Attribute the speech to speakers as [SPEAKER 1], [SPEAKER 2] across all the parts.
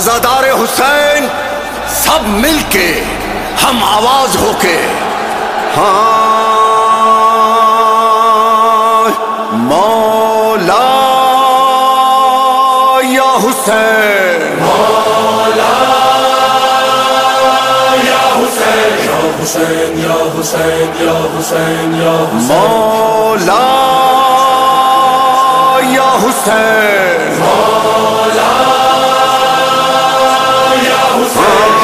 [SPEAKER 1] عزادار حسین سب مل کے ہم آواز ہو کے ہاں مولا یا حسین،
[SPEAKER 2] مولا یا حسین، یا حسین یا حسین یا حسین یا حسین،
[SPEAKER 1] مولا یا حسین،
[SPEAKER 2] مولا یا حسین،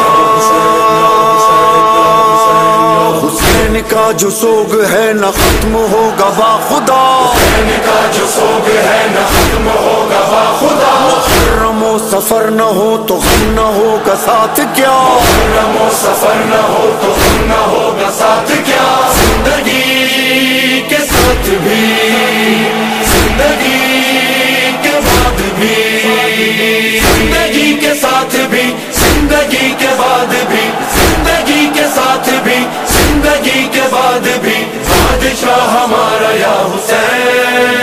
[SPEAKER 1] حسین کا جو سوگ ہے نہ ختم ہوگا با خدا،
[SPEAKER 2] حسین کا جو سوگ ہے نہ ختم ہوگا با خدا،
[SPEAKER 1] محرم و سفر نہ ہو تو غم نہ ہوگا ساتھ کیا،
[SPEAKER 2] محرم و سفر نہ ہو تو غم نہ ہوگا ساتھ کیا، زندگی کے ساتھ بھی زندگی کے بعد بھی، زندگی کے ساتھ بھی زندگی کے بعد بھی، زندگی کے ساتھ بھی زندگی کے بعد بھی، بادشاہ ہمارا یا حسین،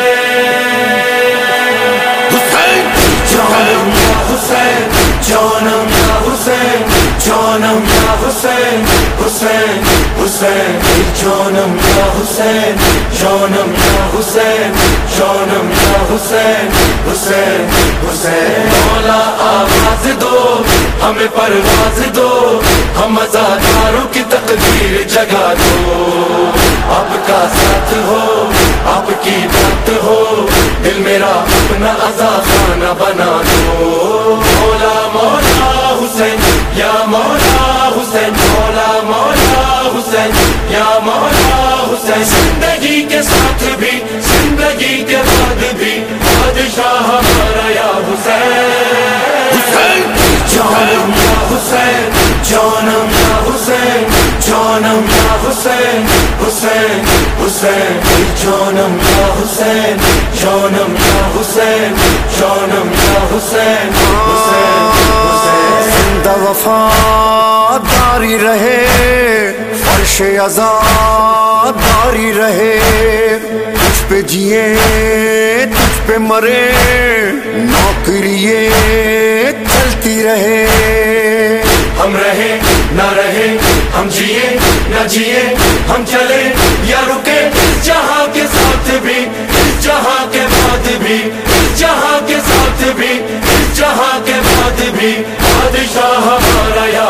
[SPEAKER 1] حسین
[SPEAKER 2] جانم یا حسین، جانم یا حسین، جانم یا حسین، حسین حسین، جانم یا حسین، جانم یا حسین، جانم یا حسین، حسین حسین، مولا آواز دو ہمیں پرواز دو، ہم عزاداروں کی تقدیر جگا دو، آپ کا ساتھ ہو آپ کی بات ہو، دل میرا اپنا عزا خانہ بنا دو، مولا مولا حسین یا مولا حسین، مولا مولا حسین یا مولا حسین، زندگی کے ساتھ بھی زندگی کے بعد بھی، بادشاہ ہمارا یا حسین،
[SPEAKER 1] حسین
[SPEAKER 2] جانم یا حسین، جانم یا حسین، جانم یا حسین، حسین حسین، جانم یا حسین، جانم یا حسین، جانم یا حسین، حسین حسین،
[SPEAKER 1] زندہ وفاداری رہے، فرش عزاداری رہے، تجھ پہ جیے تجھ پہ مرے، نوکریے چلتی رہے،
[SPEAKER 2] ہم رہے نہ رہے، ہم جیے نہ جیے، ہم چلے یا رکے، اس جہاں کے ساتھ بھی اس جہاں کے بعد بھی، اس جہاں کے ساتھ بھی اس جہاں کے بعد بھی، بادشاہ ہمارا یا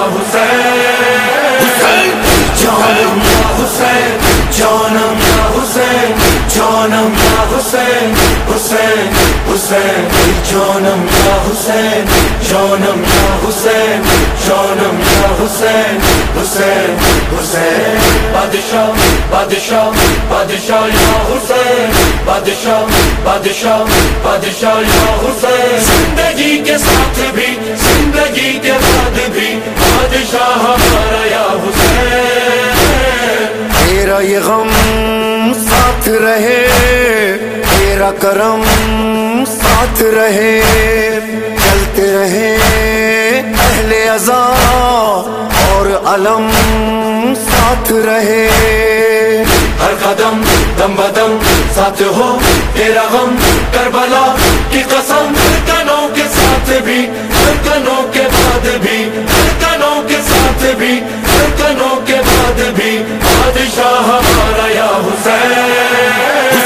[SPEAKER 2] حسین،
[SPEAKER 1] حسین
[SPEAKER 2] جانم یا حسین، جانم یا حسین، جانم یا حسین، حسین حسین، جانم یا حسین، جانم یا حسین، جانم یا حسین، حسین حسین، بادشاہ بادشاہ بادشاہ یا حسین، بادشاہ بادشاہ بادشاہ یا حسین، زندگی کے ساتھ بھی زندگی کے بعد بھی، بادشاہ ہمارا یا حسین،
[SPEAKER 1] تیرا یہ غم ساتھ رہے، تیرا کرم ساتھ رہے، چلتے رہے اہل عزا اور علم ساتھ رہے،
[SPEAKER 2] ہر قدم دم بدم ساتھ ہو تیرا غم، کربلا کی قسم، دھڑکنوں کے ساتھ بھی دھڑکنوں کے بعد بھی، دھڑکنوں کے ساتھ بھی دھڑکنوں کے بعد بھی، بادشاہ ہمارا یا حسین،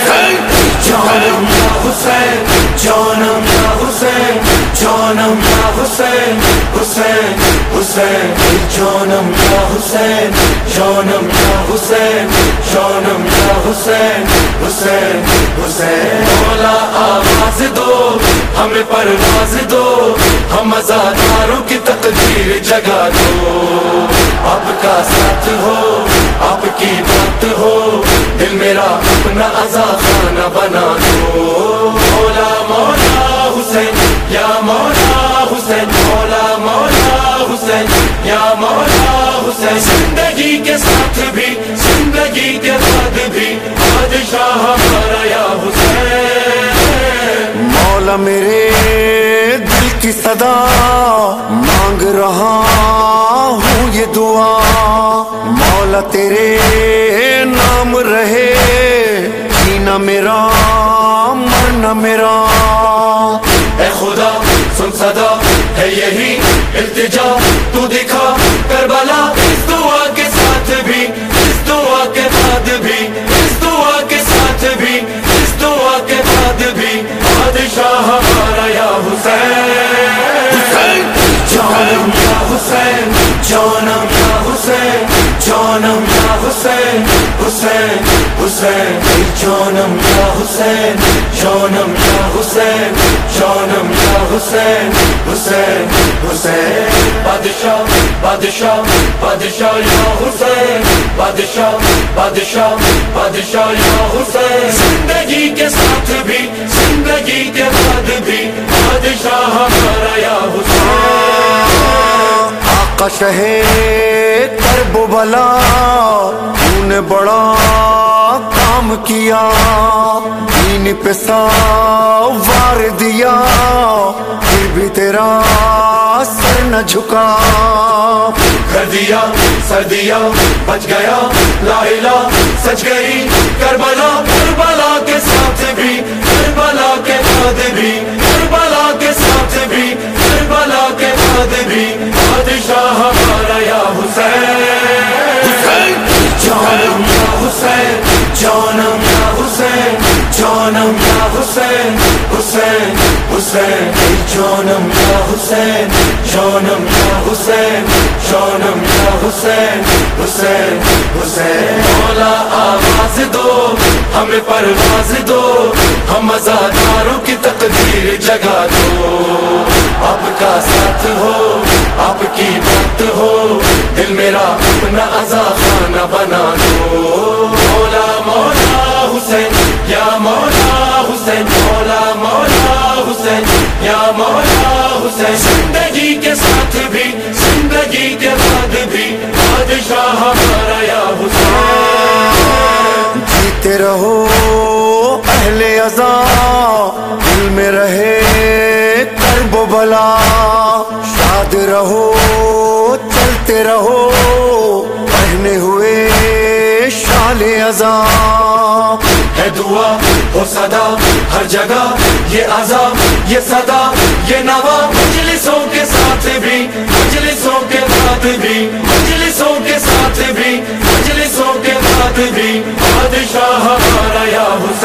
[SPEAKER 2] جانم یا حسین، جانم یا حسین، جانم یا حسین، حسین حسین، جانم یا حسین، جانم یا حسین، جانم یا حسین، حسین حسین، مولا آواز دو ہمیں پرواز دو، ہم عزاداروں کی تقدیر جگا دو، آپ کا ساتھ ہو آپ کی بات ہو، دل میرا اپنا عزا خانہ بنا دو، مولا مولا حسین یا مولا حسین، مولا مولا حسین یا مولا حسین، زندگی کے ساتھ بھی زندگی کے بعد بھی، بادشاہ ہمارا یا حسین،
[SPEAKER 1] مولا میرے دل کی صدا مانگ رہا ہوں یہ دعا، مولا تیرے نام رہے، جینا میرا مرنا میرا،
[SPEAKER 2] اے خدا سن صدا ہے یہی التجا تو دکھا کربلا اس دعا کے ساتھ بھی اس دعا کے بعد بھی اس دعا کے ساتھ بھی اس دعا کے بعد بھی بادشاہ ہمارا یا حسین جانم یا حسین جانم یا حسین جانم یا حسین حسین حسین جانم یا حسین جانم یا حسین جانم یا حسین حسین حسین بادشاہ بادشاہ بادشاہ یا حسین بادشاہ بادشاہ بادشاہ یا حسین زندگی کے ساتھ بھی زندگی کے بعد بھی بادشاہ ہمارا یا حسین
[SPEAKER 1] آقا شہ کرب و بلا تو نے بڑا کام کیا دین پہ سوار دیا پھر بھی تیرا سر نہ جھکا
[SPEAKER 2] کر دیا سر دیا بچ گیا لا الہ سچ گئی کربلا کربلا کے ساتھ بھی کربلا کے بعد بھی کربلا کے ساتھ بھی کربلا کے بعد بھی بادشاہ ہمارا یا حسین جانم یا حسین جانم یا حسین جانم یا حسین حسین حسین جانم یا حسین جانم یا حسین جانم یا حسین حسین حسین مولا آواز دو ہمیں پرواز دو ہم عزاداروں کی تقدیر جگا دو آپ کا ساتھ ہو آپ کی بات ہو دل میرا اپنا عزا خانہ بنا دو مولا مولا حسین یا مولا حسین مولا مولا حسین یا مولا حسین زندگی کے ساتھ بھی زندگی کے بعد بھی بادشاہ ہمارا یا حسین
[SPEAKER 1] جیتے رہو اہل عزا دل میں رہے کرب و بلا شاد رہو چلتے رہو پہنے ہوئے شال عزا
[SPEAKER 2] ہے دعا ہو صدا ہر جگہ یہ عذاب یہ صدا یہ نوا مجلسوں کے ساتھ بھی مجلسوں کے بعد بھی مجلسوں کے ساتھ بھی مجلسوں کے بعد بھی بادشاہ ہمارا یا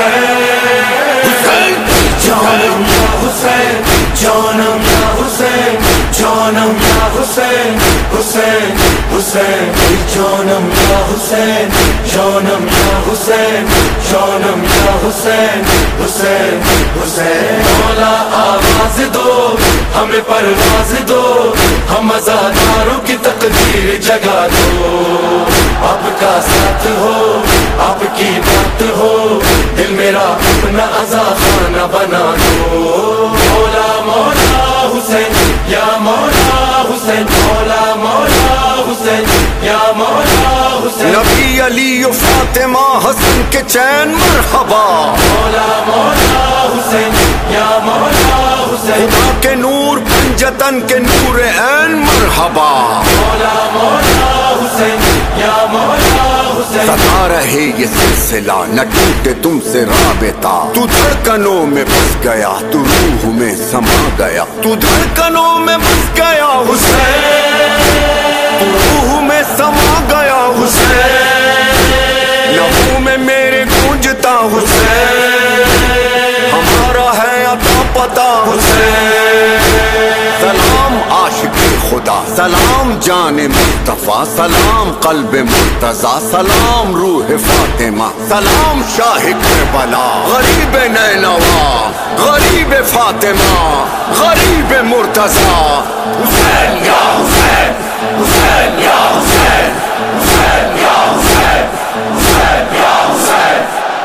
[SPEAKER 2] حسین جانم یا حسین جانم یا حسین جانم یا حسین حسین حسین جانم یا حسین جانم یا حسین جانم یا حسین حسین حسین مولا آواز دو ہمیں پرواز دو ہم عزاداروں کی تقدیر جگا دو آپ کا ساتھ ہو آپ کی بات ہو دل میرا اپنا عزا خانہ بنا دو مولا مولا حسین یا مولا حسین مولا مولا حسین یا مولا حسین
[SPEAKER 1] نبی علی و فاطمہ حسن کے چین مرحبا
[SPEAKER 2] مولا مولا حسین یا مولا حسین
[SPEAKER 1] خدا کے نور پنجتن کے نور عین مرحبا
[SPEAKER 2] مولا مولا حسین یا مولا حسین
[SPEAKER 1] سدا رہے یہ سلسلہ نہ ٹوٹے تم سے رابطہ تو دھڑکنوں میں بس گیا تو روح میں سما گیا تو دھڑکنوں میں بس گیا حسین تو روح میں سما گیا حسین لہو میں میرے گونجتا حسین ہمارا ہے عطا پتا حسین سلام عاشق خدا سلام جان مصطفیٰ سلام قلب مرتضیٰ سلام روح فاطمہ سلام شاہ کربلا غریب نینوا غریب فاطمہ غریب مرتضیٰ حسین یا حسین حسین یا حسین حسین یا حسین حسین یا حسین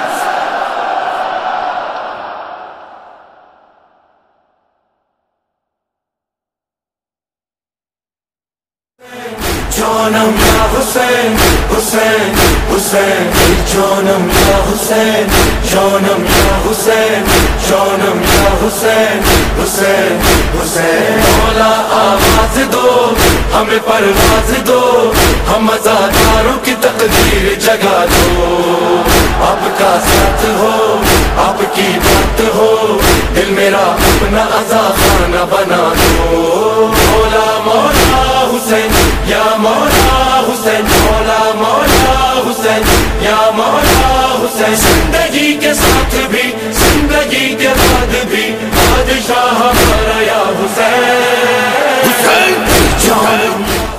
[SPEAKER 2] جانم یا حسین حسین حسین جانم یا حسین جانم یا حسین جانم یا حسین حسین حسین مولا آواز دو ہمیں پرواز دو ہم عزاداروں کی تقدیر جگا دو آپ کا ساتھ ہو آپ کی بات ہو دل میرا اپنا عزا خانہ بنا دو مولا مولا حسین مولا مولا حسین یا مولا حسین زندگی کے ساتھ بھی زندگی کے بعد بھی بادشاہ ہمارا یا حسین
[SPEAKER 1] حسین کی جان